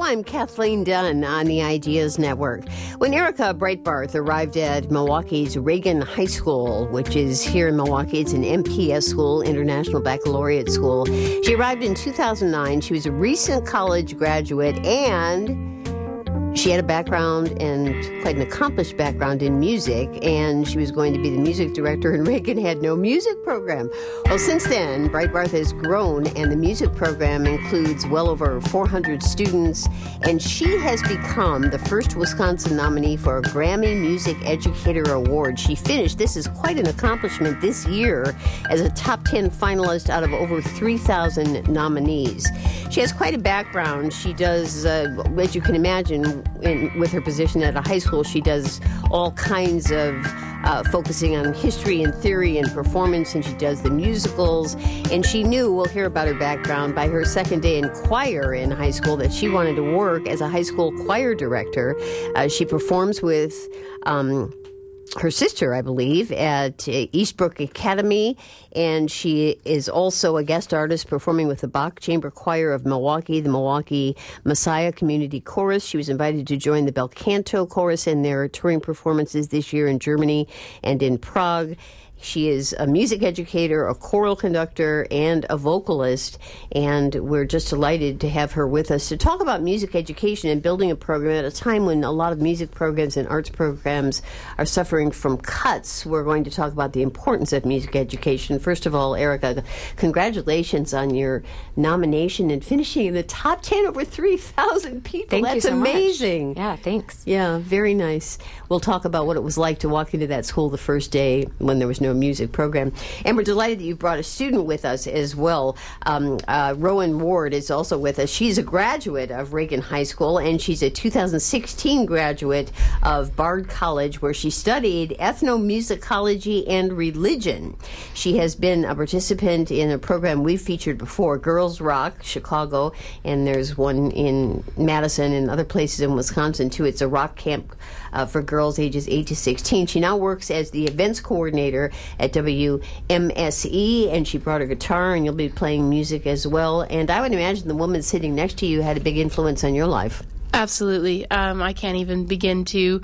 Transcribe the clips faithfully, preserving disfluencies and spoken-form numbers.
I'm Kathleen Dunn on the Ideas Network. When Erica Breitbarth arrived at Milwaukee's Reagan High School, which is here in Milwaukee, it's an M P S school, International Baccalaureate School. She arrived in two thousand nine. She was a recent college graduate, and she had a background and quite an accomplished background in music, and she was going to be the music director, and Reagan had no music program. Well, since then, Breitbarth has grown, and the music program includes well over four hundred students, and she has become the first Wisconsin nominee for a Grammy Music Educator Award. She finished, this is quite an accomplishment this year, as a top ten finalist out of over three thousand nominees. She has quite a background. She does, uh, as you can imagine, in, with her position at a high school, she does all kinds of uh, focusing on history and theory and performance, and she does the musicals. And she knew, we'll hear about her background, by her second day in choir in high school that she wanted to work as a high school choir director. Uh, she performs with Um, her sister, I believe, at Eastbrook Academy, and she is also a guest artist performing with the Bach Chamber Choir of Milwaukee, the Milwaukee Messiah Community Chorus. She was invited to join the Bel Canto Chorus in their touring performances this year in Germany and in Prague. She is a music educator, a choral conductor, and a vocalist, and we're just delighted to have her with us to talk about music education and building a program at a time when a lot of music programs and arts programs are suffering from cuts. We're going to talk about the importance of music education. First of all, Erica, congratulations on your nomination and finishing in the top ten over three thousand people. Thank That's you so amazing. Much. Yeah, thanks. Yeah, very nice. We'll talk about what it was like to walk into that school the first day when there was no music program. And we're delighted that you brought a student with us as well. Um, uh, Rowan Ward is also with us. She's a graduate of Reagan High School, and she's a two thousand sixteen graduate of Bard College, where she studied ethnomusicology and religion. She has been a participant in a program we've featured before, Girls Rock Chicago, and there's one in Madison and other places in Wisconsin, too. It's a rock camp uh, for girls ages eight to sixteen. She now works as the events coordinator at W M S E, and she brought her guitar, and you'll be playing music as well. And I would imagine the woman sitting next to you had a big influence on your life. Absolutely. Um, I can't even begin to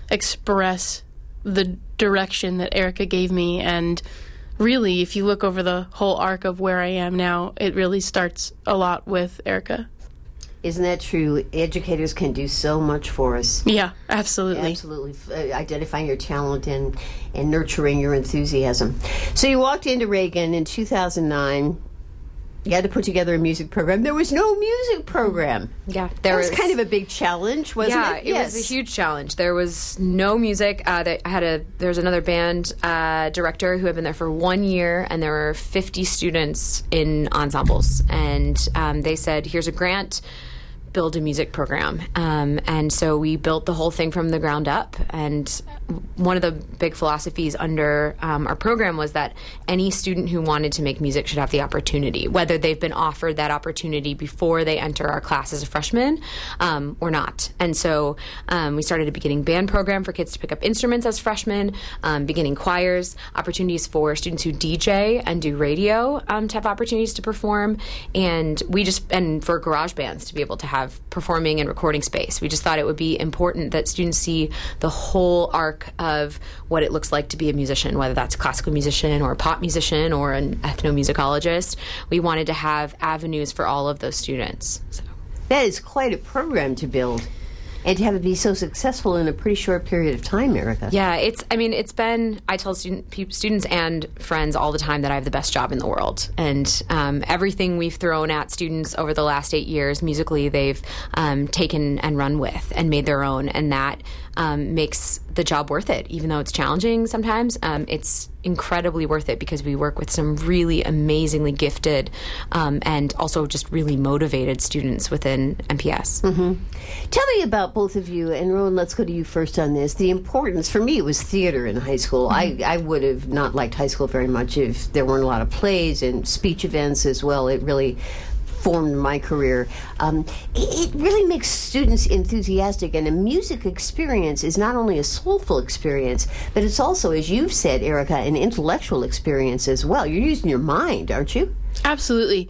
express the direction that Erica gave me, and really, if you look over the whole arc of where I am now, it really starts a lot with Erica. Isn't that true? Educators can do so much for us. Yeah, absolutely. Absolutely. Uh, identifying your talent and, and nurturing your enthusiasm. So you walked into Reagan in two thousand nine. You had to put together a music program. There was no music program. Yeah. That There was, was kind of a big challenge, wasn't yeah, it? it was a huge challenge. There was no music. Uh, they had a there was another band uh, director who had been there for one year, and there were fifty students in ensembles. And um, they said, here's a grant, build a music program. Um, and so we built the whole thing from the ground up. And one of the big philosophies under um, our program was that any student who wanted to make music should have the opportunity, whether they've been offered that opportunity before they enter our class as a freshman um, or not. And so um, we started a beginning band program for kids to pick up instruments as freshmen, um, beginning choirs, opportunities for students who D J and do radio um, to have opportunities to perform, and we just and for garage bands to be able to have performing and recording space. We just thought it would be important that students see the whole arc of what it looks like to be a musician, whether that's a classical musician or a pop musician or an ethnomusicologist. We wanted to have avenues for all of those students. So. That is quite a program to build. And to have it be so successful in a pretty short period of time, Erica. Yeah, it's, I mean, it's been, I tell student, pe- students and friends all the time that I have the best job in the world. And um, everything we've thrown at students over the last eight years, musically, they've um, taken and run with and made their own. And that um, makes the job worth it, even though it's challenging sometimes. Um, it's incredibly worth it because we work with some really amazingly gifted um, and also just really motivated students within M P S. Mm-hmm. Tell me about both of you, and Rowan, let's go to you first on this. The importance, for me, it was theater in high school. Mm-hmm. I, I would have not liked high school very much if there weren't a lot of plays and speech events as well. It really formed my career. Um, it, it really makes students enthusiastic, and a music experience is not only a soulful experience, but it's also, as you've said, Erica, an intellectual experience as well. You're using your mind, aren't you? Absolutely.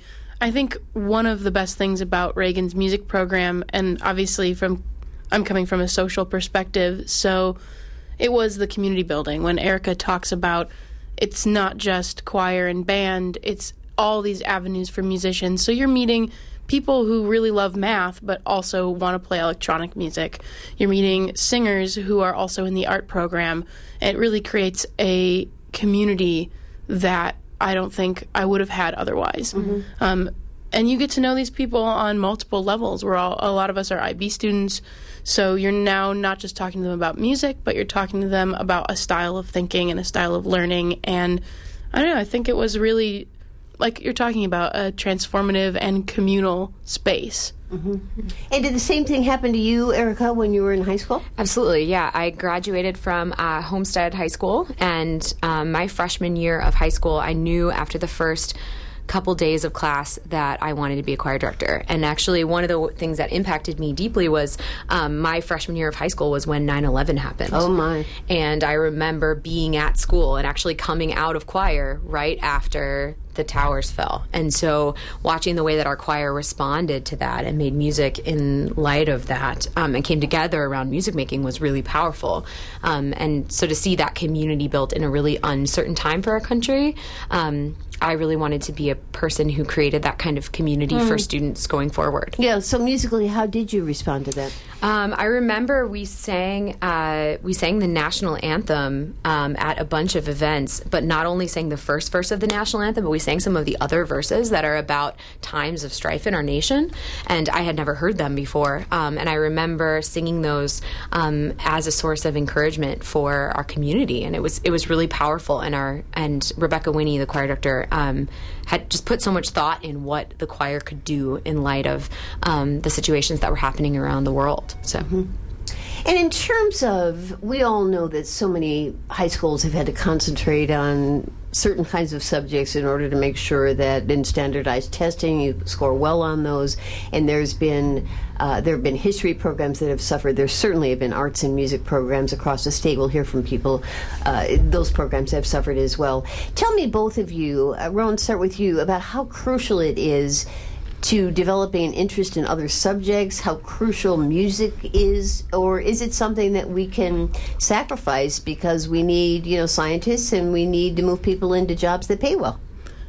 I think one of the best things about Reagan's music program, and obviously from I'm coming from a social perspective, so it was the community building. When Erica talks about it's not just choir and band, it's all these avenues for musicians. So you're meeting people who really love math but also want to play electronic music. You're meeting singers who are also in the art program. And it really creates a community that I don't think I would have had otherwise. Mm-hmm. Um, and you get to know these people on multiple levels. We're all, a lot of us are I B students, so you're now not just talking to them about music, but you're talking to them about a style of thinking and a style of learning. And I don't know, I think it was really, like you're talking about, a transformative and communal space. Mm-hmm. And did the same thing happen to you, Erica, when you were in high school? Absolutely, yeah. I graduated from uh, Homestead High School, and um, my freshman year of high school, I knew after the first couple days of class that I wanted to be a choir director. And actually, one of the w- things that impacted me deeply was um, my freshman year of high school was when nine eleven happened. Oh, my. And I remember being at school and actually coming out of choir right after the towers fell. And so watching the way that our choir responded to that and made music in light of that um, and came together around music making was really powerful. Um, and so to see that community built in a really uncertain time for our country, um, I really wanted to be a person who created that kind of community mm. for students going forward. Yeah, so musically, how did you respond to that? Um, I remember we sang uh, we sang the national anthem um, at a bunch of events, but not only sang the first verse of the national anthem, but we sang some of the other verses that are about times of strife in our nation, and I had never heard them before. Um, and I remember singing those um, as a source of encouragement for our community, and it was it was really powerful. And our and Rebecca Winnie, the choir director, um, had just put so much thought in what the choir could do in light of um, the situations that were happening around the world. So. Mm-hmm. And in terms of, we all know that so many high schools have had to concentrate on certain kinds of subjects in order to make sure that in standardized testing you score well on those. And there's been uh, there have been history programs that have suffered. There certainly have been arts and music programs across the state. We'll hear from people. Uh, those programs have suffered as well. Tell me, both of you, uh, Rowan, start with you, about how crucial it is to developing an interest in other subjects, how crucial music is, or is it something that we can sacrifice because we need, you know, scientists and we need to move people into jobs that pay well?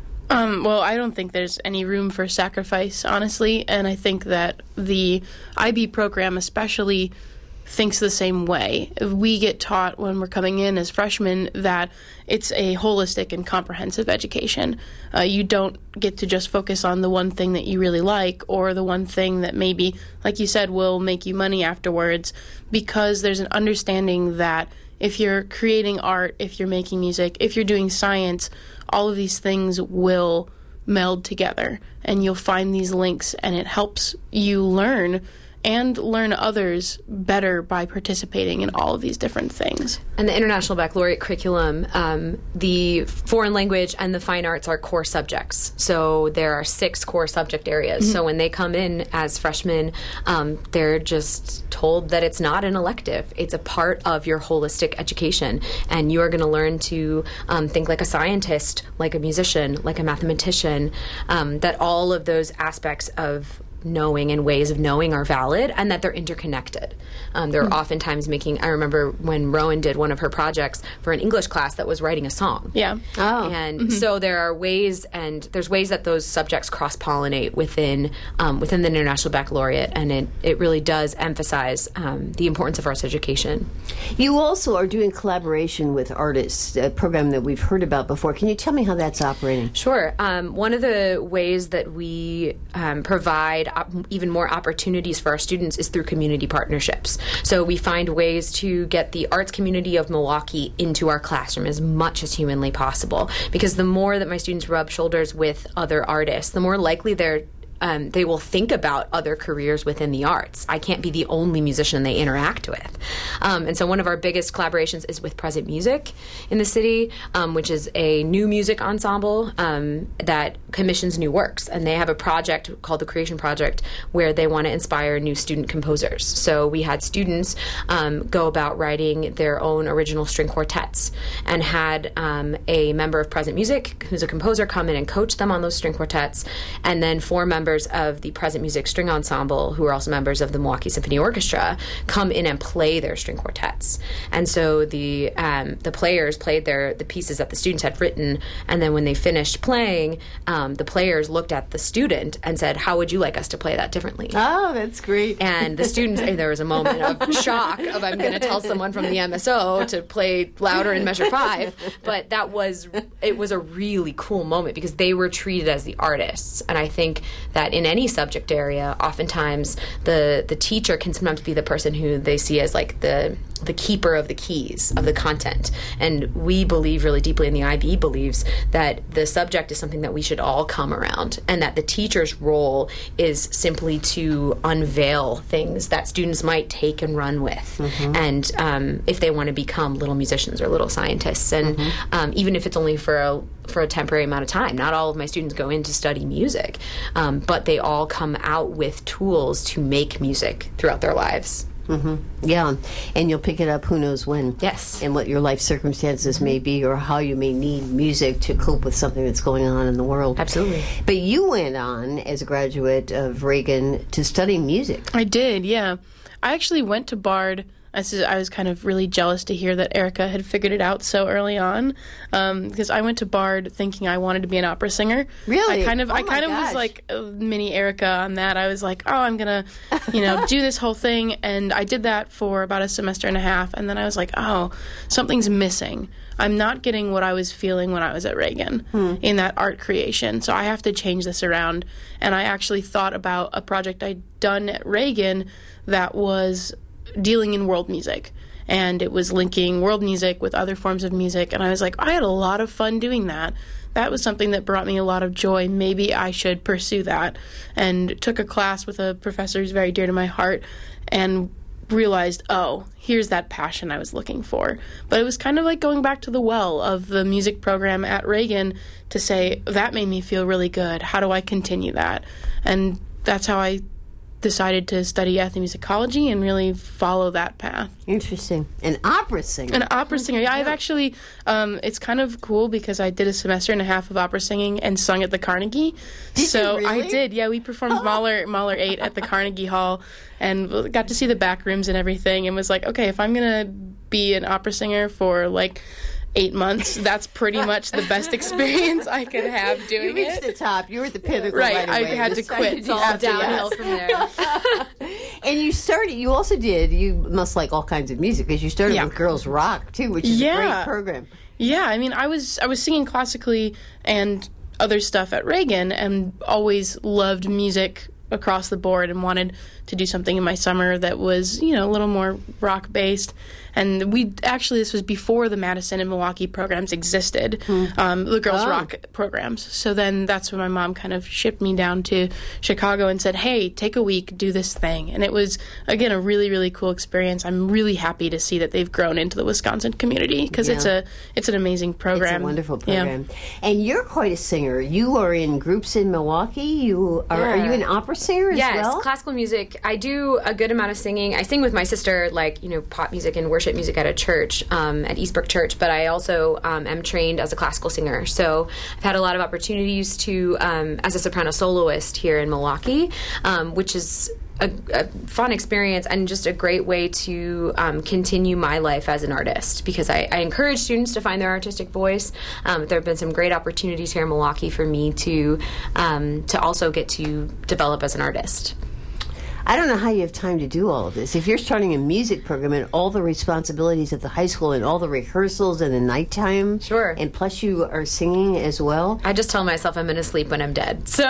Um, well, I don't think there's any room for sacrifice, honestly, and I think that the I B program especially thinks the same way. We get taught when we're coming in as freshmen that it's a holistic and comprehensive education. Uh, you don't get to just focus on the one thing that you really like or the one thing that maybe, like you said, will make you money afterwards, because there's an understanding that if you're creating art, if you're making music, if you're doing science, all of these things will meld together and you'll find these links, and it helps you learn and learn others better by participating in all of these different things. And the International Baccalaureate curriculum, um, the foreign language and the fine arts are core subjects. So there are six core subject areas. Mm-hmm. So when they come in as freshmen, um, they're just told that it's not an elective. It's a part of your holistic education. And you are going to learn to um, think like a scientist, like a musician, like a mathematician, um, that all of those aspects of knowing and ways of knowing are valid, and that they're interconnected. Um, they're mm-hmm. oftentimes making, I remember when Rowan did one of her projects for an English class that was writing a song. Yeah. Oh. And mm-hmm. so there are ways, and there's ways that those subjects cross-pollinate within um, within the International Baccalaureate, and it, it really does emphasize um, the importance of arts education. You also are doing collaboration with artists, a program that we've heard about before. Can you tell me how that's operating? Sure. Um, one of the ways that we um, provide op- even more opportunities for our students is through community partnerships. So we find ways to get the arts community of Milwaukee into our classroom as much as humanly possible, because the more that my students rub shoulders with other artists, the more likely they're um, they will think about other careers within the arts. I can't be the only musician they interact with. Um, and so one of our biggest collaborations is with Present Music in the city, um, which is a new music ensemble um, that commissions new works. And they have a project called the Creation Project where they want to inspire new student composers. So we had students um, go about writing their own original string quartets and had um, a member of Present Music, who's a composer, come in and coach them on those string quartets, and then four members of the Present Music String Ensemble, who are also members of the Milwaukee Symphony Orchestra, come in and play their string quartets. And so the um, the players played their the pieces that the students had written, and then when they finished playing, um, the players looked at the student and said, "How would you like us to play that differently?" Oh, that's great. And the students, there was a moment of shock of I'm going to tell someone from the M S O to play louder in measure five, but that was it was a really cool moment because they were treated as the artists. And I think that in any subject area, oftentimes the the teacher can sometimes be the person who they see as like the the keeper of the keys of the content. And we believe really deeply, and the I B believes, that the subject is something that we should all come around, and that the teacher's role is simply to unveil things that students might take and run with. Mm-hmm. And um, if they want to become little musicians or little scientists, and mm-hmm. um, even if it's only for a for a temporary amount of time. Not all of my students go in to study music, um, but they all come out with tools to make music throughout their lives. Mm-hmm. Yeah, and you'll pick it up who knows when. Yes. And what your life circumstances may be, or how you may need music to cope with something that's going on in the world. Absolutely. But you went on, as a graduate of Reagan, to study music. I did, yeah. I actually went to Bard. I was, I was kind of really jealous to hear that Erica had figured it out so early on, um, because I went to Bard thinking I wanted to be an opera singer. Really? I kind of, oh I kind of gosh. was like a mini Erica on that. I was like, oh, I'm gonna, you know, do this whole thing, and I did that for about a semester and a half, and then I was like, oh, something's missing. I'm not getting what I was feeling when I was at Reagan hmm. in that art creation, so I have to change this around. And I actually thought about a project I'd done at Reagan that was dealing in world music, and it was linking world music with other forms of music, and I was like, I had a lot of fun doing that. That was something that brought me a lot of joy. Maybe I should pursue that. And took a class with a professor who's very dear to my heart, and realized, oh, here's that passion I was looking for. But it was kind of like going back to the well of the music program at Reagan to say, that made me feel really good. How do I continue that? And that's how I decided to study ethnomusicology and really follow that path. Interesting. An opera singer. An opera singer. Yeah, I've actually, um, it's kind of cool because I did a semester and a half of opera singing and sung at the Carnegie. Did so you really? I did, yeah. We performed Mahler, Mahler eight at the Carnegie Hall and got to see the back rooms and everything, and was like, okay, if I'm going to be an opera singer for like eight months, that's pretty much the best experience I could have doing you reached it. the top. You were at the pinnacle right, right I away. had The to quit. It's all after downhill that. from there. And you started, you also did, you must like all kinds of music, because you started Yeah. with Girls Rock, too, which is Yeah. a great program. Yeah, I mean, I was I was singing classically and other stuff at Reagan, and always loved music across the board, and wanted to do something in my summer that was, you know, a little more rock based. And we actually, this was before the Madison and Milwaukee programs existed, mm. um, the Girls Oh. Rock programs. So then that's when my mom kind of shipped me down to Chicago and said, hey, take a week, do this thing. And it was, again, a really, really cool experience. I'm really happy to see that they've grown into the Wisconsin community, because Yeah. it's a it's an amazing program. It's a wonderful Yeah. program. And you're quite a singer. You are in groups in Milwaukee. You are, are you an opera singer as Yes, well? classical music. I do a good amount of singing. I sing with my sister, like, you know, pop music and worship music at a church, um, at Eastbrook Church, but I also um, am trained as a classical singer. So I've had a lot of opportunities to, um, as a soprano soloist here in Milwaukee, um, which is a, a fun experience and just a great way to um, continue my life as an artist, because I, I encourage students to find their artistic voice. Um, there have been some great opportunities here in Milwaukee for me to um, to also get to develop as an artist. I don't know how you have time to do all of this. If you're starting a music program and all the responsibilities at the high school and all the rehearsals and the nighttime. Sure. And plus you are singing as well. I just tell myself I'm going to sleep when I'm dead. So,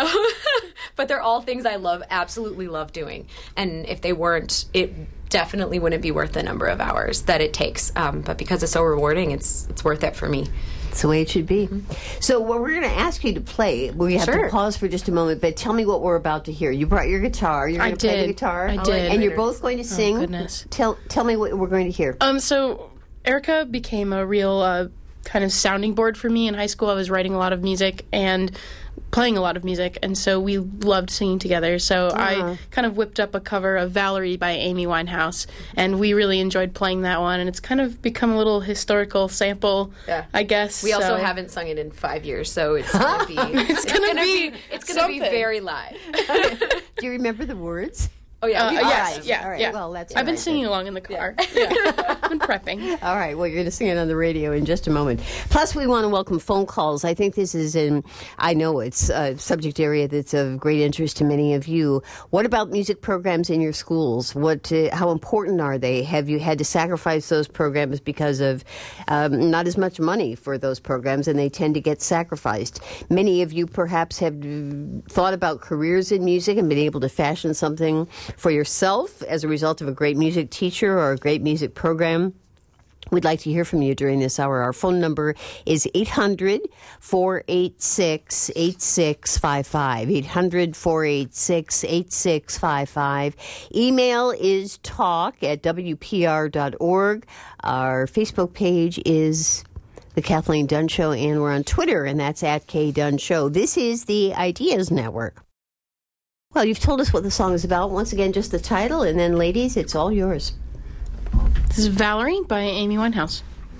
but they're all things I love, absolutely love doing. And if they weren't, it definitely wouldn't be worth the number of hours that it takes. Um, but because it's so rewarding, it's it's worth it for me. It's the way it should be. So what we're going to ask you to play, we have Sure. to pause for just a moment, but tell me what we're about to hear. You brought your guitar. You're I going to play the did. guitar. I did. And you're both going to sing. goodness. Tell tell me what we're going to hear. Um, so Erica became a real uh, kind of sounding board for me in high school. I was writing a lot of music and playing a lot of music, and so we loved singing together. So Uh-huh. I kind of whipped up a cover of Valerie by Amy Winehouse, and we really enjoyed playing that one, and it's kind of become a little historical sample, Yeah. I guess. We also so. haven't sung it in five years, so it's gonna be it's, gonna be it's gonna be something. very live. Do you remember the words? Oh yeah, Uh, we yes, live. yeah, All right, yeah. well, that's I've all been right singing then. along in the car. Yeah. I've been prepping. All right, well, you're going to sing it on the radio in just a moment. Plus, we want to welcome phone calls. I think this is an, I know it's a subject area that's of great interest to many of you. What about music programs in your schools? What, uh, how important are they? Have you had to sacrifice those programs because of um, not as much money for those programs, and they tend to get sacrificed? Many of you perhaps have uh, thought about careers in music and been able to fashion something for yourself as a result of a great music teacher or a great music program. We'd like to hear from you during this hour. Our phone number is eight hundred, four eight six, eight six five five. eight hundred, four eight six, eight six five five. Email is talk at w p r dot org. Our Facebook page is The Kathleen Dunn Show, and we're on Twitter, and that's at K Dunn Show. This is the Ideas Network. Well, you've told us what the song is about. Once again, just the title, and then, ladies, it's all yours. This is Valerie by Amy Winehouse.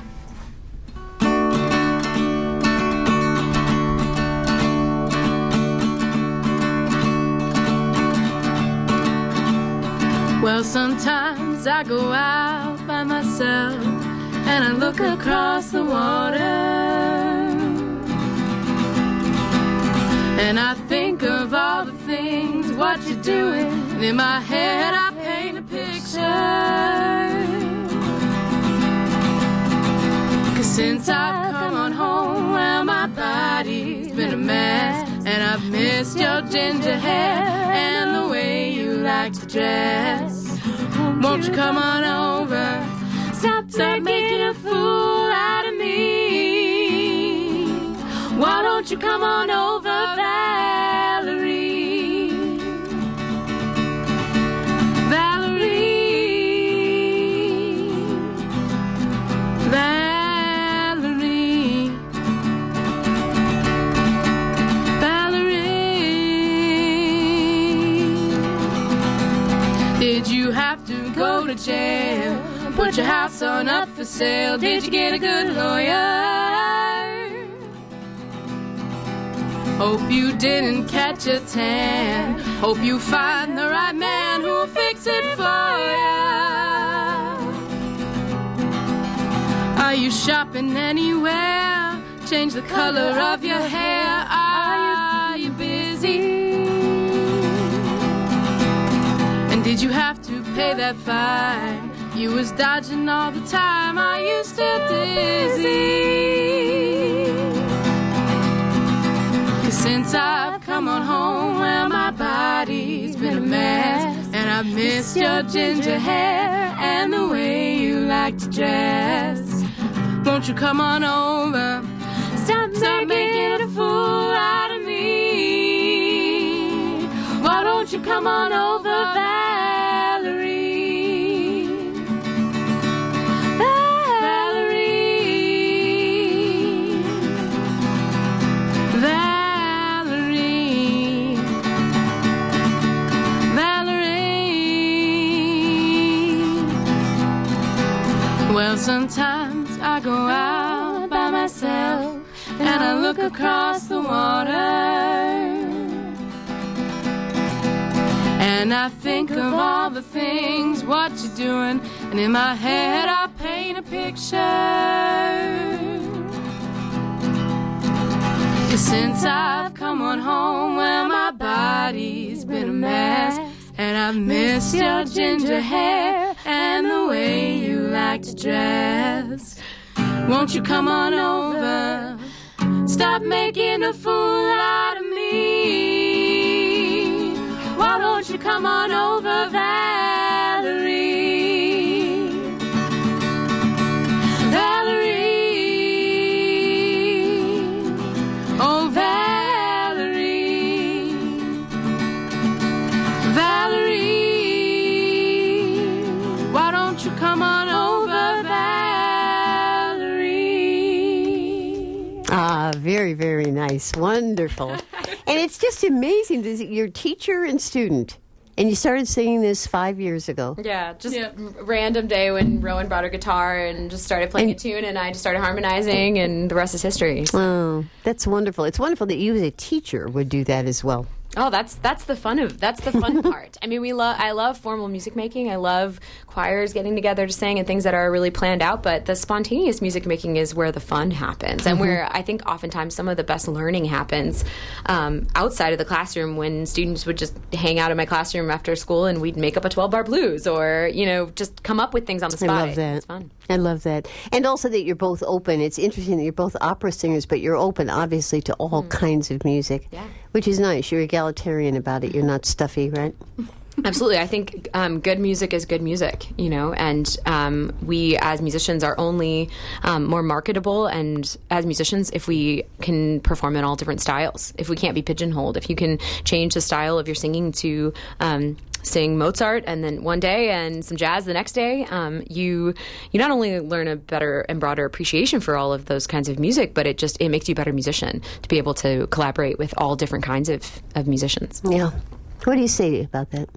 Well, sometimes I go out by myself and I look across the water, and I think of all the things, what you're doing, and in my head I paint a picture. Cause since I've come on home, well, my body's been a mess, and I've missed your ginger hair and the way you like to dress. Won't you come on over? Stop, Stop making a fool out of me. Why don't you come on over, Valerie? Valerie. Valerie. Valerie. Did you have to go to jail? Put your house on up for sale. Did you get a good lawyer? Hope you didn't catch a tan. Hope you find the right man who'll fix it for you. Are you shopping anywhere? Change the color of your hair. Are you busy? And did you have to pay that fine? You was dodging all the time. Are you still dizzy? 'Cause since I've come on home, well, my body's been a mess, and I missed your ginger hair and the way you like to dress. Won't you come on over? Stop, Stop making a fool out of me. Why don't you come on over, Valerie? Well, sometimes I go out by myself and I look across the water, and I think of all the things, what you're doing, and in my head I paint a picture. 'Cause since I've come on home, well, my body's been a mess, and I've missed your ginger hair and the way you like to dress. Won't you come on over? Stop making a fool out of me. Why don't you come on over, Valerie? Valerie. come on over, Valerie. Ah, very, very nice. Wonderful. And it's just amazing. This, your teacher and student. And you started singing this five years ago. Yeah, just Yeah. random day when Rowan brought her guitar and just started playing And- a tune, and I just started harmonizing, and the rest is history. So- Oh, that's wonderful. It's wonderful that you as a teacher would do that as well. Oh, that's that's the fun of that's the fun part. I mean, we love I love formal music making. I love choirs getting together to sing and things that are really planned out. But the spontaneous music making is where the fun happens, and where I think oftentimes some of the best learning happens um, outside of the classroom, when students would just hang out in my classroom after school and we'd make up a twelve bar blues, or you know, just come up with things on the spot. I love that. It's fun. I love that. And also that you're both open. It's interesting that you're both opera singers, but you're open, obviously, to all kinds of music. Yeah. Which is nice. You're egalitarian about it. You're not stuffy, right? Absolutely. I think um, good music is good music, you know, and um, we as musicians are only um, more marketable and as musicians if we can perform in all different styles, if we can't be pigeonholed, if you can change the style of your singing to um, sing Mozart and then one day and some jazz the next day, um, you you not only learn a better and broader appreciation for all of those kinds of music, but it just it makes you a better musician to be able to collaborate with all different kinds of, of musicians. Yeah. What do you say about that?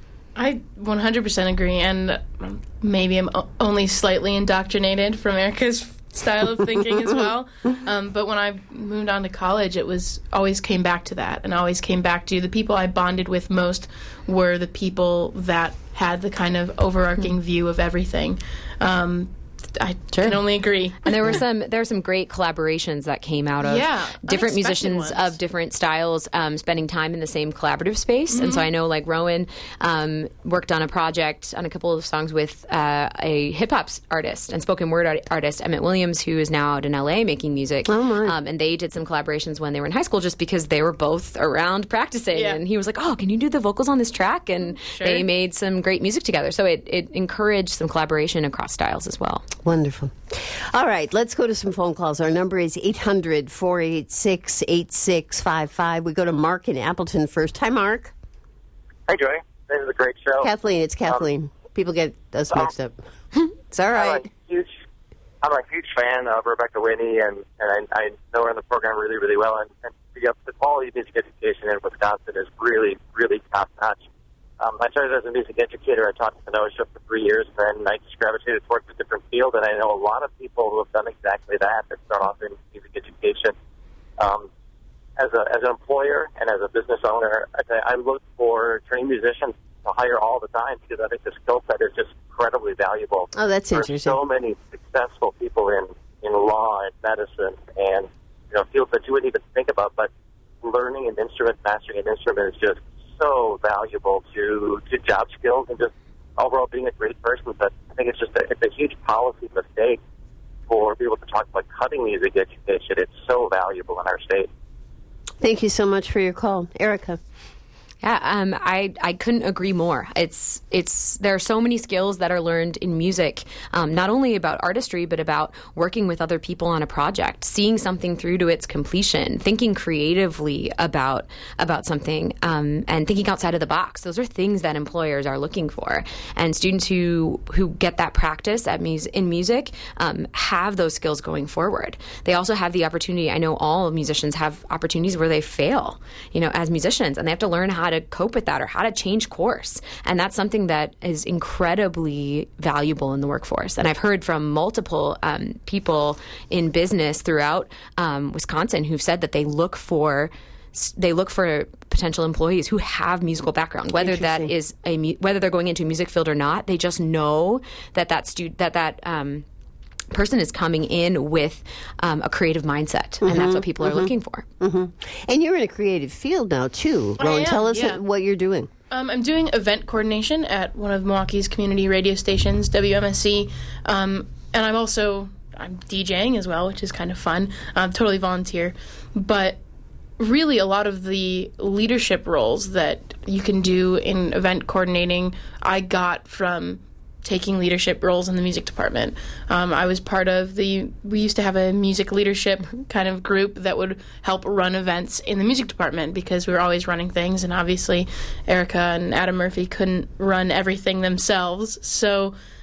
I one hundred percent agree, and um, maybe I'm o- only slightly indoctrinated from Erica's style of thinking as well. Um, but when I moved on to college, it was always came back to that, and always came back to the people I bonded with most were the people that had the kind of overarching view of everything. Um, I Sure. can only agree. And there were some there were some great collaborations that came out of Yeah, different unexpected musicians ones. of different styles um, spending time in the same collaborative space. And so I know like Rowan um, worked on a project on a couple of songs with uh, a hip hop artist and spoken word art- artist Emmett Williams, who is now out in L A making music. Oh, my. Um, and they did some collaborations when they were in high school, just because they were both around practicing. Yeah. And he was like, "Oh, can you do the vocals on this track?" And Sure. they made some great music together. So it, it encouraged some collaboration across styles as well. Wonderful. All right, let's go to some phone calls. Our number is eight hundred, four eight six, eight six five five. We go to Mark in Appleton first. Hi, Mark. Hi, Joy. This is a great show. Kathleen, it's Kathleen. People get us mixed up. It's all I'm right. a huge, I'm a huge fan of Rebecca Whitney, and, and I, I know her in the program really, really well. And, and the, the quality of music education in Wisconsin is really, really top notch. Um, I started as a music educator. I taught entrepreneurship for three years, and then I just gravitated towards a different field. And I know a lot of people who have done exactly that, that start off in music education. Um, as, a, as an employer and as a business owner, I, I look for trained musicians to hire all the time, because I think the skill set is just incredibly valuable. Oh, that's There's interesting. so many successful people in, in law and medicine and you know fields that you wouldn't even think about, but learning an instrument, mastering an instrument is just so valuable to, to job skills and just overall being a great person. But I think it's just a, it's a huge policy mistake for people to talk about cutting music education. It's so valuable in our state. Thank you so much for your call. Erica. Yeah, um, I I couldn't agree more. It's it's there are so many skills that are learned in music, um, not only about artistry, but about working with other people on a project, seeing something through to its completion, thinking creatively about about something, um, and thinking outside of the box. Those are things that employers are looking for, and students who who get that practice at mus- in music um, have those skills going forward. They also have the opportunity. I know all musicians have opportunities where they fail, you know, as musicians, and they have to learn how to cope with that or how to change course. And that's something that is incredibly valuable in the workforce. And I've heard from multiple um, people in business throughout um, Wisconsin who've said that they look for they look for potential employees who have musical background, whether that is a mu- whether they're going into a music field or not. They just know that that stu- that that um, person is coming in with um, a creative mindset, and that's what people are looking for. Mm-hmm. And you're in a creative field now, too. I Rowan, am, tell us yeah. what you're doing. Um, I'm doing event coordination at one of Milwaukee's community radio stations, W M S C, um, and I'm also I'm DJing as well, which is kind of fun. I'm totally volunteer, but really a lot of the leadership roles that you can do in event coordinating, I got from taking leadership roles in the music department. Um, I was part of the, we used to have a music leadership kind of group that would help run events in the music department because we were always running things, and obviously Erica and Adam Murphy couldn't run everything themselves. So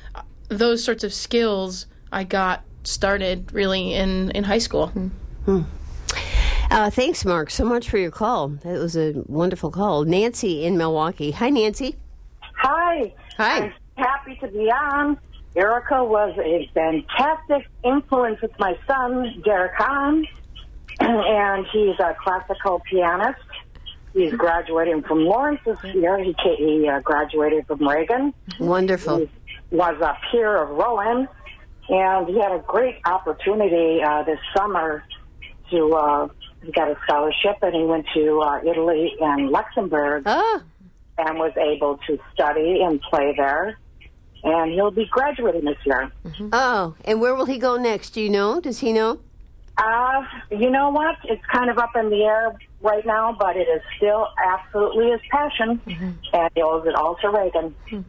those sorts of skills I got started really in, in high school. Hmm. Uh, thanks, Mark, so much for your call. That was a wonderful call. Nancy in Milwaukee. Hi, Nancy. Hi. Hi. I'm happy to be on. Erica was a fantastic influence with my son, Derek Hahn, and he's a classical pianist. He's graduating from Lawrence this year. He, he uh, graduated from Reagan. Wonderful. He was a peer of Rowan, and he had a great opportunity uh, this summer to uh, he got a scholarship, and he went to uh, Italy and Luxembourg Oh. and was able to study and play there. And he'll be graduating this year. Mm-hmm. Oh, and where will he go next? Do you know? Does he know? Uh, you know what? It's kind of up in the air right now, but it is still absolutely his passion, mm-hmm. and he owes it all to Reagan. Mm-hmm.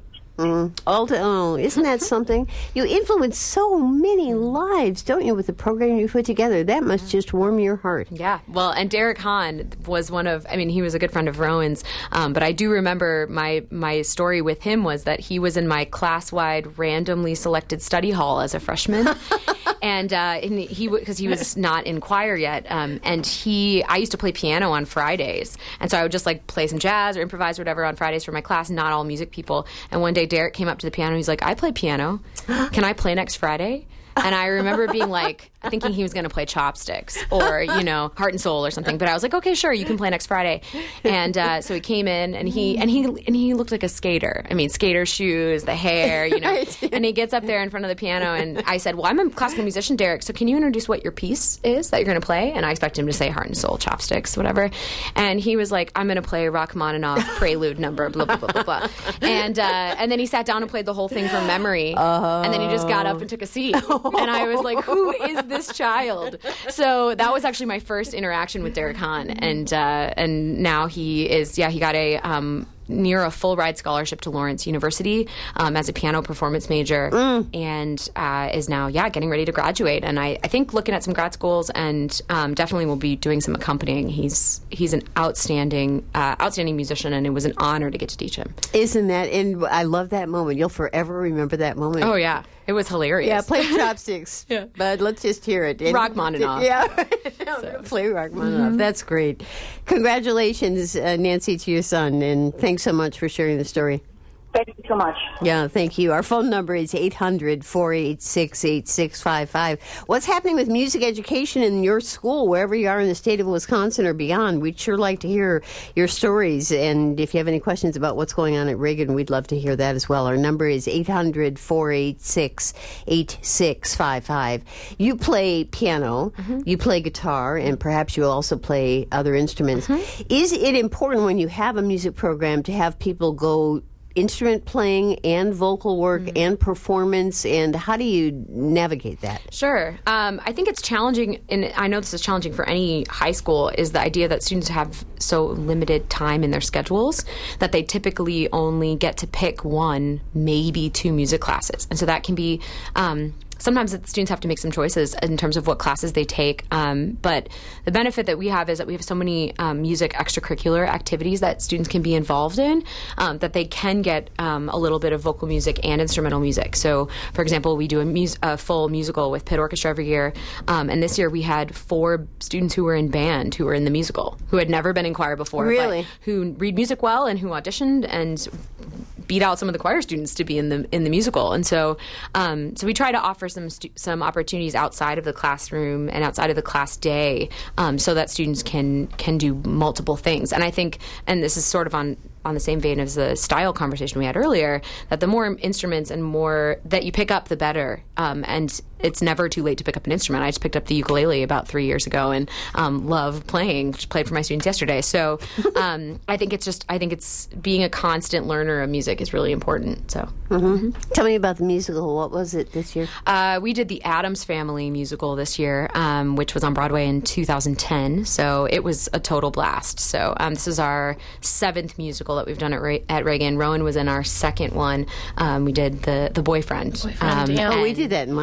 All to, oh, isn't that something? You influence so many lives, don't you, with the program you put together? That must just warm your heart. Yeah. Well, and Derek Hahn was one of, I mean, he was a good friend of Rowan's, um, but I do remember my, my story with him was that he was in my class-wide randomly selected study hall as a freshman. And, uh, and he, because he was not in choir yet, um, and he, I used to play piano on Fridays, and so I would just like play some jazz or improvise or whatever on Fridays for my class, not all music people. And one day Derek came up to the piano, he's like, I play piano. Can I play next Friday? And I remember being like, thinking he was going to play Chopsticks or, you know, Heart and Soul or something. But I was like, okay, sure, you can play next Friday. And uh, so he came in, and he and he and he looked like a skater. I mean, skater shoes, the hair, you know. And he gets up there in front of the piano, and I said, well, I'm a classical musician, Derek, so can you introduce what your piece is that you're going to play? And I expect him to say Heart and Soul, Chopsticks, whatever. And he was like, I'm going to play Rachmaninoff Prelude number, blah, blah, blah, blah, blah. And, uh, and then he sat down and played the whole thing from memory. Oh. And then he just got up and took a seat. And I was like, who is this child? So that was actually my first interaction with Derek Hahn. And uh, and now he is, yeah, he got a um, near a full ride scholarship to Lawrence University um, as a piano performance major, mm. and uh, is now, yeah, getting ready to graduate. And I, I think looking at some grad schools, and um, definitely will be doing some accompanying. He's he's an outstanding uh, outstanding musician, and it was an honor to get to teach him. Isn't that? And I love that moment. You'll forever remember that moment. Oh yeah. It was hilarious. Yeah, play Chopsticks. Yeah. But let's just hear it. And, Rachmaninoff. Yeah. so. Play Rachmaninoff. Mm-hmm. That's great. Congratulations, uh, Nancy, to your son, and thanks so much for sharing the story. Thank you so much. Yeah, thank you. Our phone number is eight hundred, four eight six, eight six five five. What's happening with music education in your school, wherever you are in the state of Wisconsin or beyond? We'd sure like to hear your stories. And if you have any questions about what's going on at Reagan, we'd love to hear that as well. Our number is eight hundred, four eight six, eight six five five. You play piano, mm-hmm. you play guitar, and perhaps you also play other instruments. Mm-hmm. Is it important when you have a music program to have people go instrument playing and vocal work mm-hmm. and performance, and how do you navigate that? Sure. Um, I think it's challenging, and I know this is challenging for any high school, is the idea that students have so limited time in their schedules that they typically only get to pick one, maybe two music classes. And so that can be... Um, Sometimes the students have to make some choices in terms of what classes they take, um, but the benefit that we have is that we have so many um, music extracurricular activities that students can be involved in, um, that they can get um, a little bit of vocal music and instrumental music. So, for example, we do a, mus- a full musical with Pitt Orchestra every year, um, and this year we had four students who were in band who were in the musical, who had never been in choir before, really? But who read music well and who auditioned and beat out some of the choir students to be in the in the musical. And so, um, so we try to offer some stu- some opportunities outside of the classroom and outside of the class day, um, so that students can can do multiple things. And I think, and this is sort of on on the same vein as the style conversation we had earlier, that the more instruments and more that you pick up, the better. Um, and it's never too late to pick up an instrument. I just picked up the ukulele about three years ago and um, love playing. Just played for my students yesterday. So um, I think it's just, I think it's being a constant learner of music is really important. So mm-hmm. Mm-hmm. Tell me about the musical. What was it this year? Uh, we did the Addams Family musical this year, um, which was on Broadway in two thousand ten. So it was a total blast. So um, this is our seventh musical that we've done at, Re- at Reagan. Rowan was in our second one. Um, we did the the Boyfriend. Boyfriend um, yeah. Oh, we did that when I was in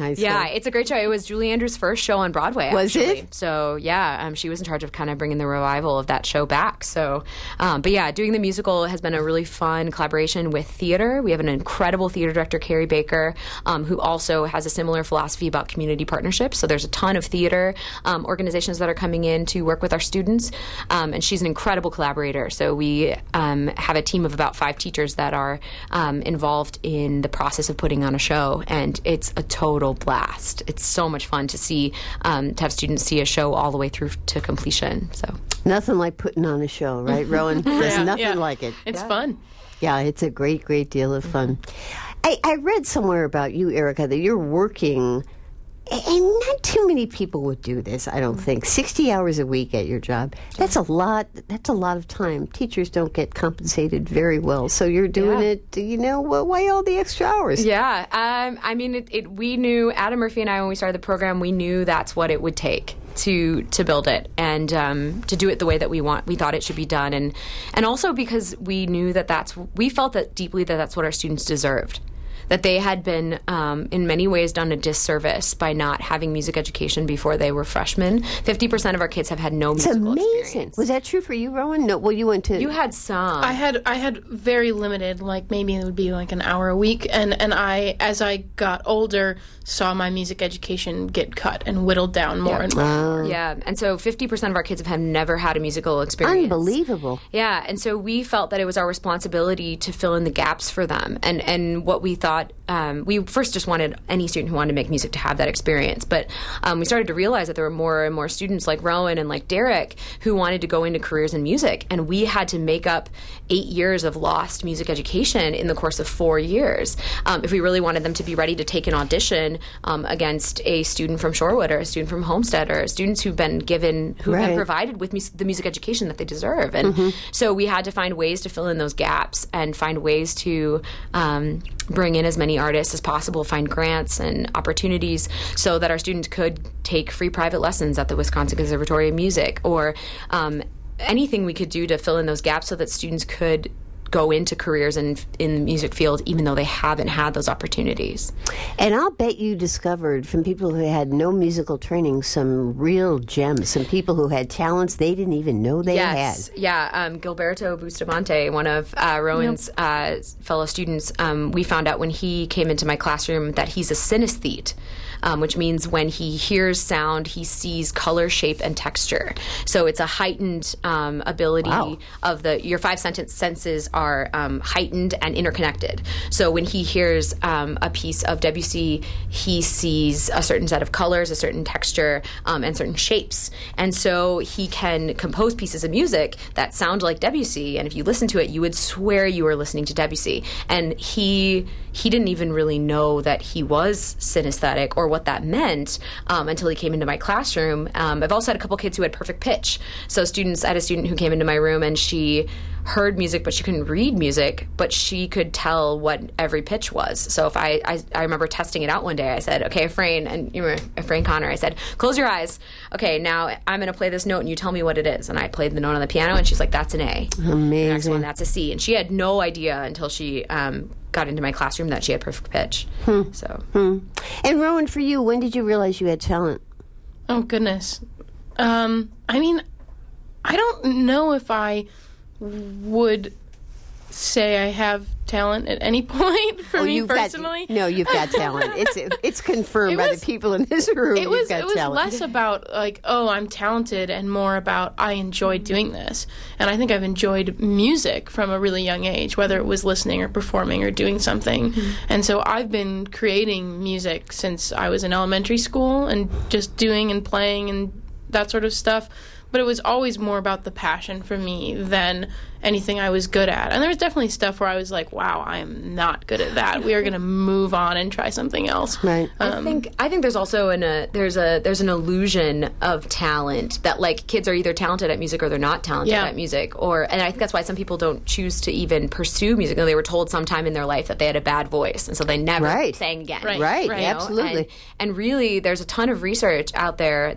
High School. Yeah, it's a great show. It was Julie Andrews' first show on Broadway, Was actually. it? So, yeah, um, she was in charge of kind of bringing the revival of that show back. So, um, but yeah, doing the musical has been a really fun collaboration with theater. We have an incredible theater director, Carrie Baker, um, who also has a similar philosophy about community partnerships. So there's a ton of theater um, organizations that are coming in to work with our students, um, and she's an incredible collaborator. So we um, have a team of about five teachers that are um, involved in the process of putting on a show, and it's a total blast. It's so much fun to see, um, to have students see a show all the way through to completion. So Nothing like putting on a show, right, Rowan? There's Yeah, nothing yeah. like it. It's Yeah. fun. Yeah, it's a great, great deal of fun. I, I read somewhere about you, Erica, that you're working, and not too many people would do this, I don't think. sixty hours a week at your job. That's a lot. That's a lot of time. Teachers don't get compensated very well, so you're doing Yeah. it, you know, well, why all the extra hours? Yeah, um, I mean, it, it, we knew, Adam Murphy and I, when we started the program, we knew that's what it would take to to build it and um, to do it the way that we want. We thought it should be done, and and also because we knew that that's we felt that deeply that that's what our students deserved. That they had been, um, in many ways, done a disservice by not having music education before they were freshmen. Fifty percent of our kids have had no It's musical amazing. experience. Was that true for you, Rowan? No. Well, you went to. You had some. I had I had very limited, like maybe it would be like an hour a week, and and I as I got older saw my music education get cut and whittled down more Yeah. and more. Yeah, and so fifty percent of our kids have never had a musical experience. Unbelievable. Yeah, and so we felt that it was our responsibility to fill in the gaps for them. And and what we thought, um, we first just wanted any student who wanted to make music to have that experience. But um, we started to realize that there were more and more students like Rowan and like Derek who wanted to go into careers in music. And we had to make up eight years of lost music education in the course of four years um, if we really wanted them to be ready to take an audition um, against a student from Shorewood or a student from Homestead or students who've been given, who've Right. been provided with mus- the music education that they deserve. And so we had to find ways to fill in those gaps and find ways to um, bring in as many artists as possible, find grants and opportunities so that our students could take free private lessons at the Wisconsin Conservatory of Music or um, anything we could do to fill in those gaps so that students could go into careers in in the music field even though they haven't had those opportunities. And I'll bet you discovered from people who had no musical training some real gems, some people who had talents they didn't even know they Yes, had. yeah. Um, Gilberto Bustamante, one of uh, Rowan's uh, fellow students, um, we found out when he came into my classroom that he's a synesthete, um, which means when he hears sound, he sees color, shape, and texture. So it's a heightened um, ability Wow. of the your five sentence senses are um, heightened and interconnected. So when he hears um, a piece of Debussy, he sees a certain set of colors, a certain texture, um, and certain shapes. And so he can compose pieces of music that sound like Debussy, and if you listen to it, you would swear you were listening to Debussy. And he he didn't even really know that he was synesthetic or what that meant um, until he came into my classroom. Um, I've also had a couple kids who had perfect pitch. So students, I had a student who came into my room and she heard music, but she couldn't read music, but she could tell what every pitch was. So if I, I, I remember testing it out one day, I said, okay, Efrain, and you remember Efrain Connor, I said, close your eyes. Okay, now I'm going to play this note and you tell me what it is. And I played the note on the piano and she's like, that's an A. Amazing. The next one, that's a C. And she had no idea until she um, got into my classroom that she had perfect pitch. Hmm. So And Rowan, for you, when did you realize you had talent? Oh goodness. Um, I mean, I don't know if I would say I have talent at any point for Oh, me you've personally. got no, you've got talent. It's it's confirmed It by was- the people in this room. It was you've got it was talent. less about like, oh, I'm talented and more about I enjoy doing this. And I think I've enjoyed music from a really young age, whether it was listening or performing or doing something. And so I've been creating music since I was in elementary school and just doing and playing and that sort of stuff. But it was always more about the passion for me than anything I was good at. And there was definitely stuff where I was like, wow, I am not good at that. We are going to move on and try something else. Right. I think I think there's also an uh, there's a there's an illusion of talent that like kids are either talented at music or they're not talented Yeah. at music, or and I think that's why some people don't choose to even pursue music. They were told sometime in their life that they had a bad voice, and so they never Right. sang again. Right. Right, Right. You know? absolutely. And, and really, there's a ton of research out there that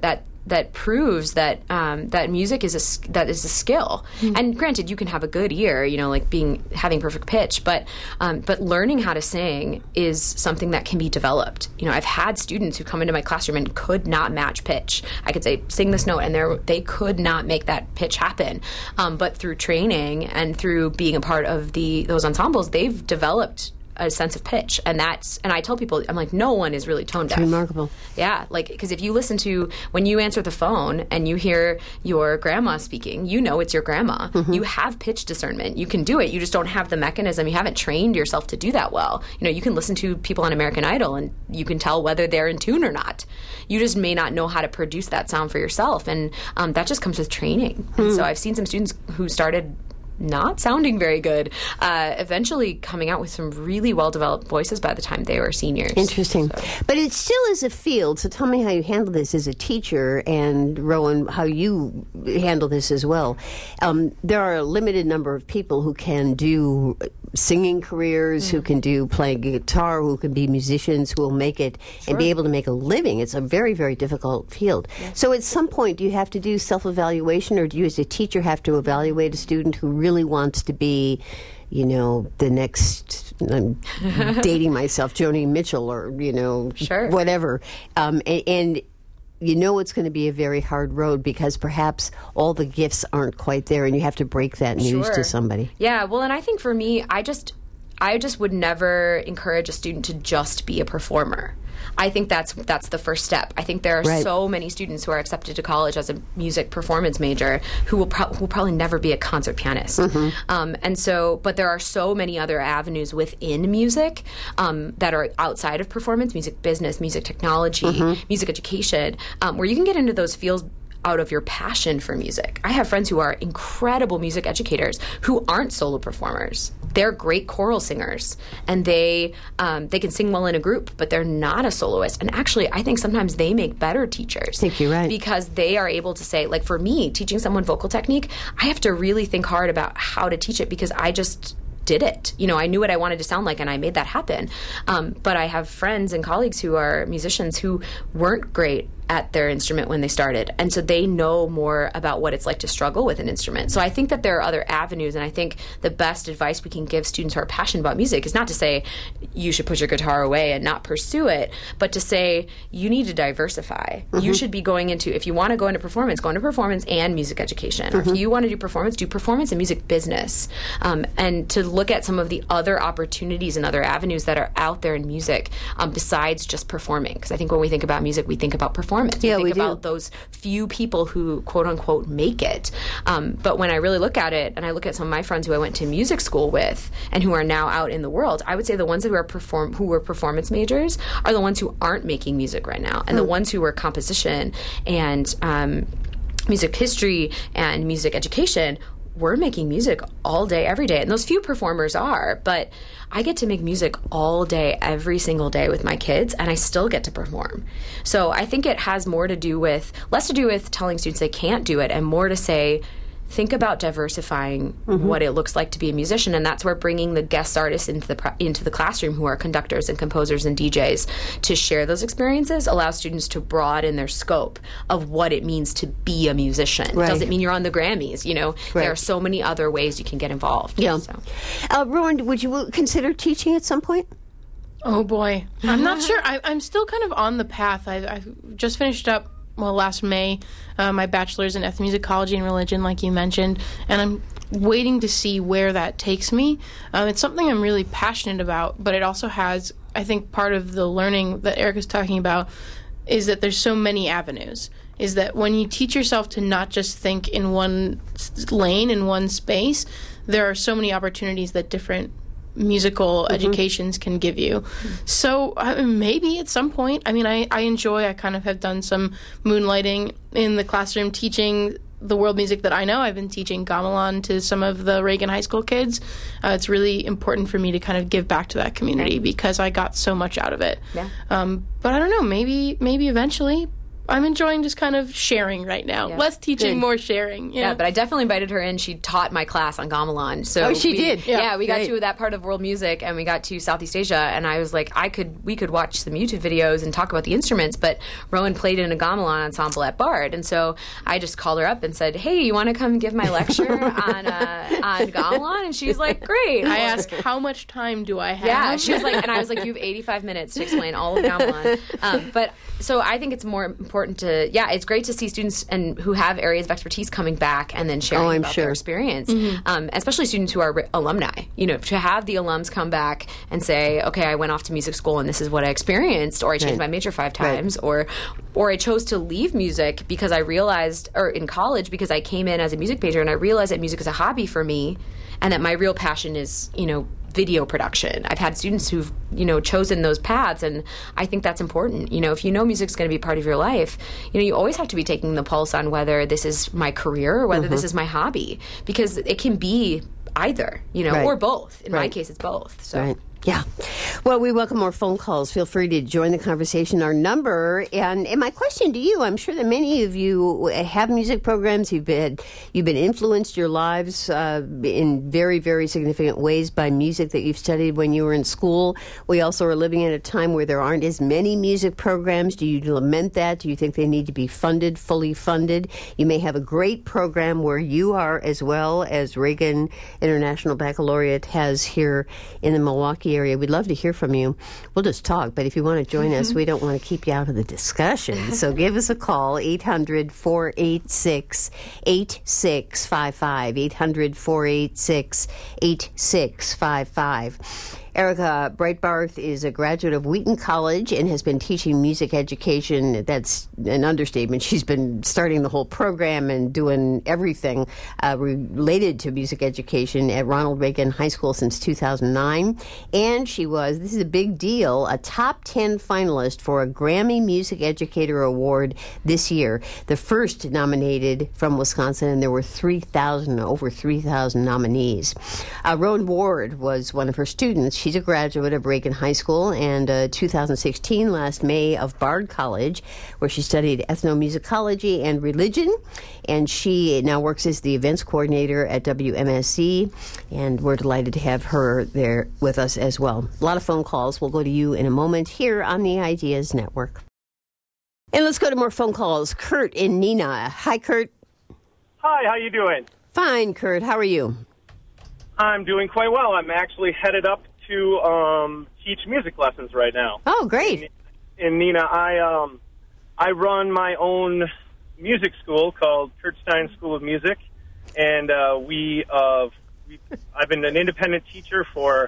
that proves that um, that music is a that is a skill. Mm-hmm. And granted, you can have a good ear, you know, like being having perfect pitch, but um, but learning how to sing is something that can be developed. You know, I've had students who come into my classroom and could not match pitch. I could say, sing this note, and they they could not make that pitch happen. Um, but through training and through being a part of the those ensembles, they've developed a sense of pitch, and that's and I tell people, I'm like, no one is really tone deaf. It's remarkable. Yeah, like, because if you listen to when you answer the phone and you hear your grandma speaking, you know it's your grandma. Mm-hmm. You have pitch discernment. You can do it. You just don't have the mechanism. You haven't trained yourself to do that well. You know, you can listen to people on American Idol and you can tell whether they're in tune or not. You just may not know how to produce that sound for yourself, and um, that just comes with training. Mm. And so I've seen some students who started not sounding very good, uh, eventually coming out with some really well-developed voices by the time they were seniors. Interesting. So. But it still is a field, so tell me how you handle this as a teacher, and Rowan, how you handle this as well. Um, there are a limited number of people who can do singing careers, mm-hmm. who can do playing guitar, who can be musicians, who will make it sure. and be able to make a living. It's a very, very difficult field. Yeah. So at some point, do you have to do self-evaluation, or do you as a teacher have to evaluate a student who really wants to be, you know, the next, I'm dating myself, Joni Mitchell, or, you know, sure. whatever. Um, and, and you know it's going to be a very hard road because perhaps all the gifts aren't quite there, and you have to break that news sure. to somebody. Yeah, well, and I think for me, I just, I just would never encourage a student to just be a performer. I think that's that's the first step. I think there are right. so many students who are accepted to college as a music performance major who will, pro- who will probably never be a concert pianist. Mm-hmm. Um, and so, but there are so many other avenues within music um, that are outside of performance, music business, music technology, mm-hmm. music education, um, where you can get into those fields out of your passion for music. I have friends who are incredible music educators who aren't solo performers. They're great choral singers, and they um, they can sing well in a group, but they're not a soloist. And actually, I think sometimes they make better teachers. I think you're right. Because they are able to say, like for me, teaching someone vocal technique, I have to really think hard about how to teach it because I just did it. You know, I knew what I wanted to sound like, and I made that happen. Um, but I have friends and colleagues who are musicians who weren't great at their instrument when they started, and so they know more about what it's like to struggle with an instrument. So I think that there are other avenues, and I think the best advice we can give students who are passionate about music is not to say you should put your guitar away and not pursue it, but to say you need to diversify. Mm-hmm. You should be going into, if you want to go into performance, go into performance and music education. Mm-hmm. Or if you want to do performance, do performance and music business. Um, and to look at some of the other opportunities and other avenues that are out there in music um, besides just performing. Because I think when we think about music, we think about performance. Yeah, we think we about do. those few people who, quote unquote, make it. Um, but when I really look at it, and I look at some of my friends who I went to music school with and who are now out in the world, I would say the ones who are perform who were performance majors are the ones who aren't making music right now, and mm. the ones who were composition and um, music history and music education we're making music all day, every day. And those few performers are, but I get to make music all day, every single day with my kids, and I still get to perform. So I think it has more to do with, less to do with telling students they can't do it, and more to say, think about diversifying mm-hmm. what it looks like to be a musician, and that's where bringing the guest artists into the into the classroom, who are conductors and composers and D Js, to share those experiences allows students to broaden their scope of what it means to be a musician. Right. It doesn't mean you're on the Grammys, you know. Right. There are so many other ways you can get involved. Yeah. So. Uh, Rowan, would you consider teaching at some point? Oh boy, I'm not sure. I, I'm still kind of on the path. I, I've just finished up. Well, last May, uh, my bachelor's in ethnomusicology and religion, like you mentioned, and I'm waiting to see where that takes me. Um, it's something I'm really passionate about, but it also has, I think, part of the learning that Erica's talking about is that there's so many avenues. Is that when you teach yourself to not just think in one lane, in one space, there are so many opportunities that different musical mm-hmm. educations can give you. Mm-hmm. So uh, maybe at some point, I mean, I, I enjoy, I kind of have done some moonlighting in the classroom teaching the world music that I know. I've been teaching gamelan to some of the Reagan High School kids. Uh, it's really important for me to kind of give back to that community because I got so much out of it. Yeah. Um, but I don't know, maybe maybe eventually. I'm enjoying just kind of sharing right now. Yeah. Less teaching, Good. more sharing. Yeah. Yeah, but I definitely invited her in. She taught my class on gamelan. So Oh, she we- did? Yeah, Yeah, we great. got to that part of world music, and we got to Southeast Asia. And I was like, I could, we could watch some YouTube videos and talk about the instruments. But Rowan played in a gamelan ensemble at Bard, and so I just called her up and said, "Hey, you want to come give my lecture on uh, on gamelan?" And she's like, "Great." I asked, how much time do I have? Yeah, she was like, and I was like, you have eighty-five minutes to explain all of gamelan. Um, but so I think it's more important to, yeah, it's great to see students and who have areas of expertise coming back and then sharing Oh, I'm about sure. their experience, um, especially students who are ri- alumni. You know, to have the alums come back and say, okay, I went off to music school and this is what I experienced, or I changed Right. my major five times, or or I chose to leave music because I realized, or in college because I came in as a music major and I realized that music is a hobby for me, and that my real passion is, you know, video production. I've had students who've, you know, chosen those paths, and I think that's important. You know, if you know music's going to be part of your life, you know, you always have to be taking the pulse on whether this is my career or whether Mm-hmm. this is my hobby, because it can be either, you know, Right. or both. In my Right. case, it's both. So. Right. Yeah. Well, we welcome more phone calls. Feel free to join the conversation. Our number, and, and my question to you, I'm sure that many of you have music programs. You've been, you've been influenced your lives uh, in very, very significant ways by music that you've studied when you were in school. We also are living at a time where there aren't as many music programs. Do you lament that? Do you think they need to be funded, fully funded? You may have a great program where you are, as well as Reagan International Baccalaureate has here in the Milwaukee area. We'd love to hear from you. We'll just talk, but if you want to join us, we don't want to keep you out of the discussion. So give us a call, eight hundred, four eight six, eight six five five, eight hundred, four eight six, eight six five five. Erica Breitbarth is a graduate of Wheaton College and has been teaching music education. That's an understatement. She's been starting the whole program and doing everything uh, related to music education at Ronald Reagan High School since two thousand nine. And she was, this is a big deal, a top ten finalist for a Grammy Music Educator Award this year. The first nominated from Wisconsin, and there were three thousand, over three thousand nominees. Uh, Rowan Ward was one of her students. She's a graduate of Reagan High School, and uh, two thousand sixteen, last May, of Bard College, where she studied ethnomusicology and religion. And she now works as the events coordinator at W M S C, and we're delighted to have her there with us as well. A lot of phone calls. We'll go to you in a moment here on the Ideas Network. And let's go to more phone calls. Kurt in Neenah. Hi, Kurt. Hi, how you doing? Fine, Kurt. How are you? I'm doing quite well. I'm actually headed up to um, teach music lessons right now. Oh, great. In Neenah, I um, I run my own music school called Kurt Stein School of Music, and uh, we, uh, we I've been an independent teacher for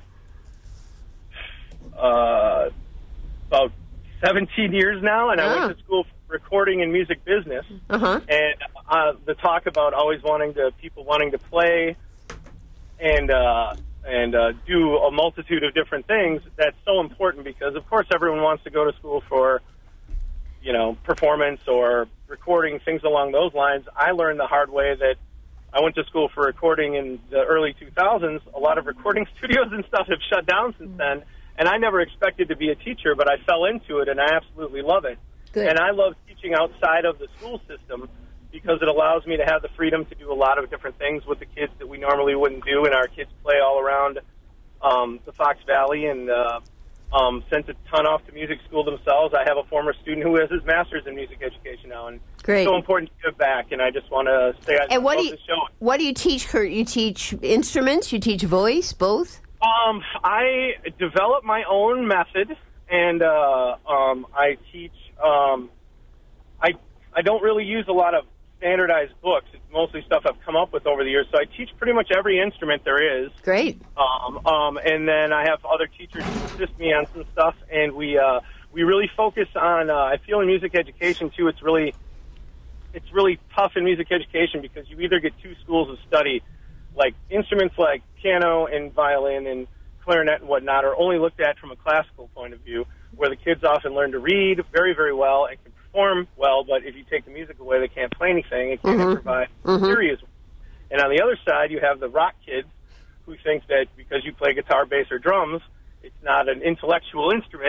uh, about seventeen years now, and I Ah. went to school for recording and music business. Uh-huh. And uh, the talk about always wanting to people wanting to play and uh, and uh, do a multitude of different things, that's so important, because of course everyone wants to go to school for, you know, performance or recording, things along those lines. I learned the hard way that I went to school for recording in the early two thousands. A lot of recording studios and stuff have shut down since then, and I never expected to be a teacher, but I fell into it, and I absolutely love it. Good. And I love teaching outside of the school system, because it allows me to have the freedom to do a lot of different things with the kids that we normally wouldn't do, and our kids play all around um, the Fox Valley, and uh, um, sent a ton off to music school themselves. I have a former student who has his master's in music education now, and Great. it's so important to give back, and I just want to say I And what love do you the show. what do you teach, Kurt? You teach instruments? You teach voice? Both? Um, I develop my own method, and uh, um, I teach. Um, I I don't really use a lot of standardized books. It's mostly stuff I've come up with over the years. So I teach pretty much every instrument there is. Great. Um, um, and then I have other teachers who assist me on some stuff, and we uh, we really focus on. Uh, I feel in music education too. It's really it's really tough in music education, because you either get two schools of study, like instruments like piano and violin and clarinet and whatnot are only looked at from a classical point of view, where the kids often learn to read very, very well and can perform well, but if you take the music away, they can't play anything. It can't provide serious. And on the other side, you have the rock kids who think that because you play guitar, bass, or drums, it's not an intellectual instrument,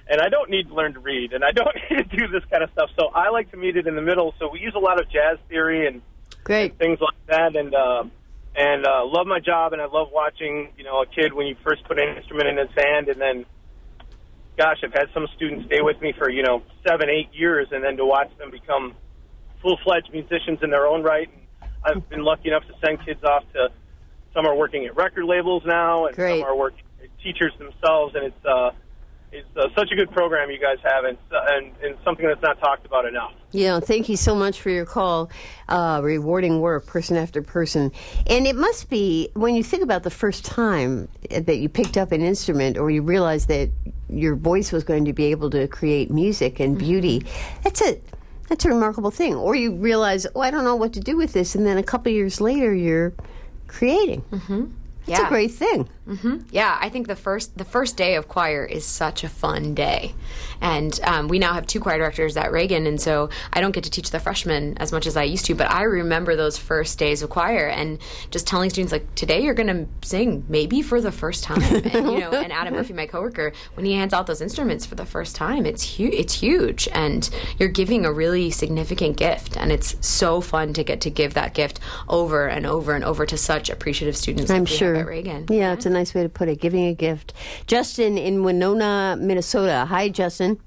and I don't need to learn to read, and I don't need to do this kind of stuff. So I like to meet it in the middle. So we use a lot of jazz theory and, Great. and things like that, and uh, and uh, love my job, and I love watching, you know, a kid when you first put an instrument in his hand, and then, gosh, I've had some students stay with me for, you know, seven, eight years, and then to watch them become full-fledged musicians in their own right. And I've been lucky enough to send kids off to, some are working at record labels now, and Great. some are working as teachers themselves, and it's uh, it's uh, such a good program you guys have, and, and, and something that's not talked about enough. Yeah, thank you so much for your call. Uh, rewarding work, person after person. And it must be, when you think about the first time that you picked up an instrument or you realized that your voice was going to be able to create music and beauty, that's a, that's a remarkable thing. Or you realize, oh, I don't know what to do with this, and then a couple years later you're creating. Mm-hmm. That's Yeah. a great thing. Mm-hmm. Yeah, I think the first the first day of choir is such a fun day, and um, we now have two choir directors at Reagan, and so I don't get to teach the freshmen as much as I used to. But I remember those first days of choir, and just telling students like, today you're going to sing maybe for the first time, and you know, and Adam Murphy, my coworker, when he hands out those instruments for the first time, it's hu- it's huge, and you're giving a really significant gift, and it's so fun to get to give that gift over and over and over to such appreciative students. I'm like we sure. have at Reagan. Yeah, it's a nice way to put it, giving a gift. Justin in Winona, Minnesota. Hi, Justin.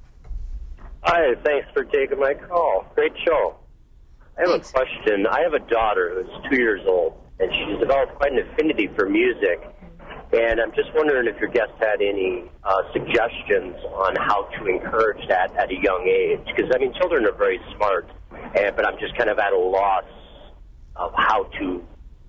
Hi, thanks for taking my call. Great show. I have Thanks. a question. I have a daughter who's two years old, and she's developed quite an affinity for music. And I'm just wondering if your guest had any uh, suggestions on how to encourage that at a young age. Because, I mean, children are very smart, and, but I'm just kind of at a loss of how to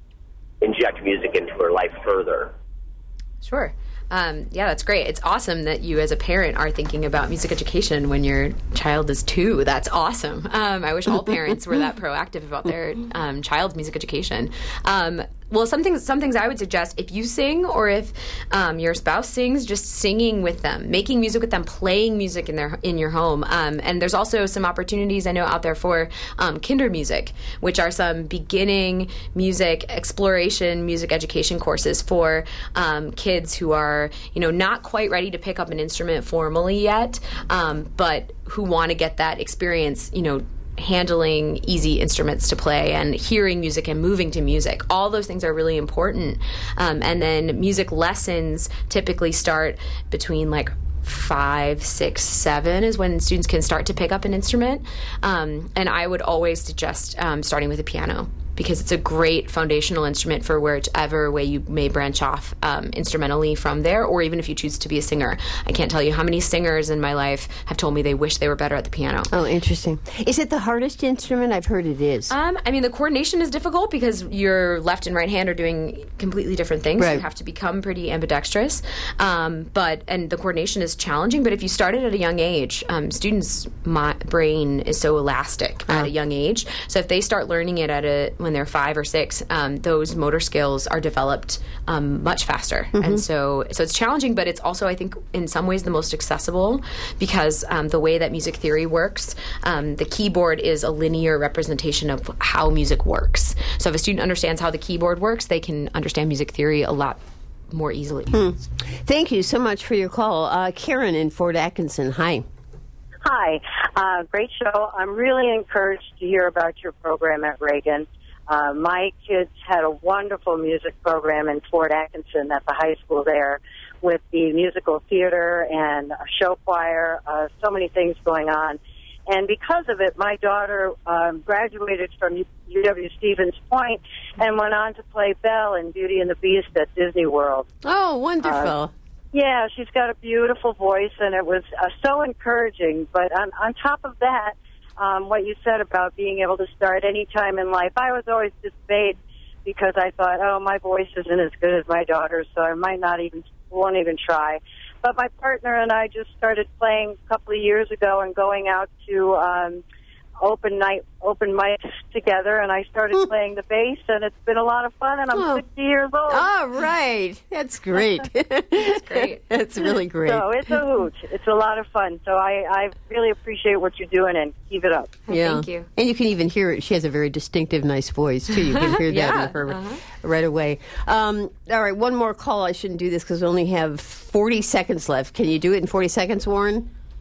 inject music into her life further. Sure. Um, yeah, that's great. It's awesome that you as a parent are thinking about music education when your child is two. That's awesome. Um, I wish all parents were that proactive about their um, child's music education. Um, well, some things, some things I would suggest, if you sing or if um, your spouse sings, just singing with them, making music with them, playing music in their in your home. Um, and there's also some opportunities I know out there for um, kinder music, which are some beginning music exploration, music education courses for um, kids who are, you know, not quite ready to pick up an instrument formally yet, um, but who want to get that experience, you know, handling easy instruments to play and hearing music and moving to music. All those things are really important. Um, and then music lessons typically start between like five, six, seven is when students can start to pick up an instrument. Um, and I would always suggest um, starting with a piano, because it's a great foundational instrument for whichever way you may branch off um, instrumentally from there, or even if you choose to be a singer. I can't tell you how many singers in my life have told me they wish they were better at the piano. Oh, interesting. Is it the hardest instrument? I've heard it is. Um, I mean, the coordination is difficult because your left and right hand are doing completely different things. Right. You have to become pretty ambidextrous. Um, but and the coordination is challenging. But if you started at a young age, um, students' my brain is so elastic at a young age. So if they start learning it at a when they're five or six, um, those motor skills are developed um, much faster. Mm-hmm. And so, so it's challenging, but it's also, I think, in some ways the most accessible, because um, the way that music theory works, um, the keyboard is a linear representation of how music works. So if a student understands how the keyboard works, they can understand music theory a lot more easily. Hmm. Thank you so much for your call. Uh, Karen in Fort Atkinson. Hi. Hi. Uh, great show. I'm really encouraged to hear about your program at Reagan. Uh, my kids had a wonderful music program in Fort Atkinson at the high school there, with the musical theater and a show choir, uh, so many things going on. And because of it, my daughter um, graduated from U W Stevens Point and went on to play Belle in Beauty and the Beast at Disney World. Oh, wonderful. Uh, yeah, she's got a beautiful voice, and it was uh, so encouraging. But on, on top of that, Um, what you said about being able to start any time in life, I was always dismayed because I thought, oh, my voice isn't as good as my daughter's, so I might not even, won't even try. But my partner and I just started playing a couple of years ago and going out to um, open night, open mics together, and I started playing the bass, and it's been a lot of fun, and I'm Oh. sixty years old. All right. That's great. That's great. That's really great. So it's a hoot. It's a lot of fun. So I, I really appreciate what you're doing, and keep it up. Yeah. Thank you. And you can even hear it. She has a very distinctive, nice voice, too. You can hear that Yeah, in her uh-huh. right away. Um, all right, one more call. I shouldn't do this because we only have forty seconds left. Can you do it in forty seconds, Warren?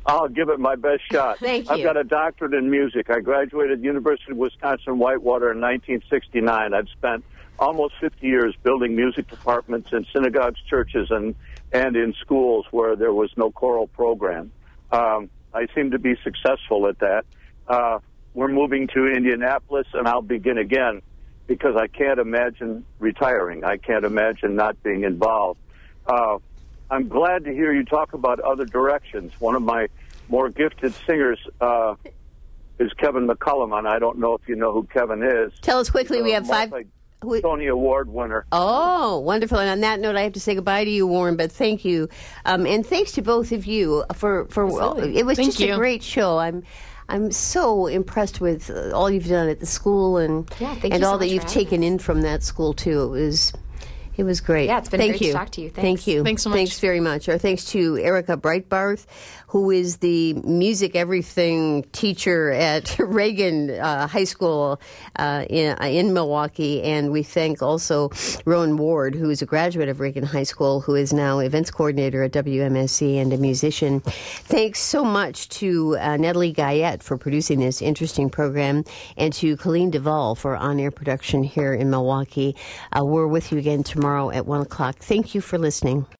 I'll give it my best shot. Thank I've you. got a doctorate in music. I graduated University of Wisconsin-Whitewater in nineteen sixty-nine. I've spent almost fifty years building music departments in synagogues, churches, and, and in schools where there was no choral program. Um, I seem to be successful at that. Uh, we're moving to Indianapolis, and I'll begin again because I can't imagine retiring. I can't imagine not being involved. Uh, I'm glad to hear you talk about other directions. One of my more gifted singers uh, is Kevin McCullum, and I don't know if you know who Kevin is. Tell us quickly. He's We a have five. multi- Tony Award winner. Oh, wonderful. And on that note, I have to say goodbye to you, Warren, but thank you. Um, and thanks to both of you for, for Absolutely. it was Thank just you. a great show. I'm I'm so impressed with uh, all you've done at the school and Yeah, thank and you so all that much you've for having taken in from that school too. It was it was great. Yeah, it's been Thank great to you. talk to you. Thank Thanks. you. Thanks so much. Thanks very much. Our thanks to Erica Breitbarth, who is the music everything teacher at Reagan uh, High School uh, in, uh, in Milwaukee. And we thank also Rowan Ward, who is a graduate of Reagan High School, who is now events coordinator at W M S C and a musician. Thanks so much to uh, Natalie Guyette for producing this interesting program, and to Colleen Duvall for on-air production here in Milwaukee. Uh, we're with you again tomorrow at one o'clock. Thank you for listening.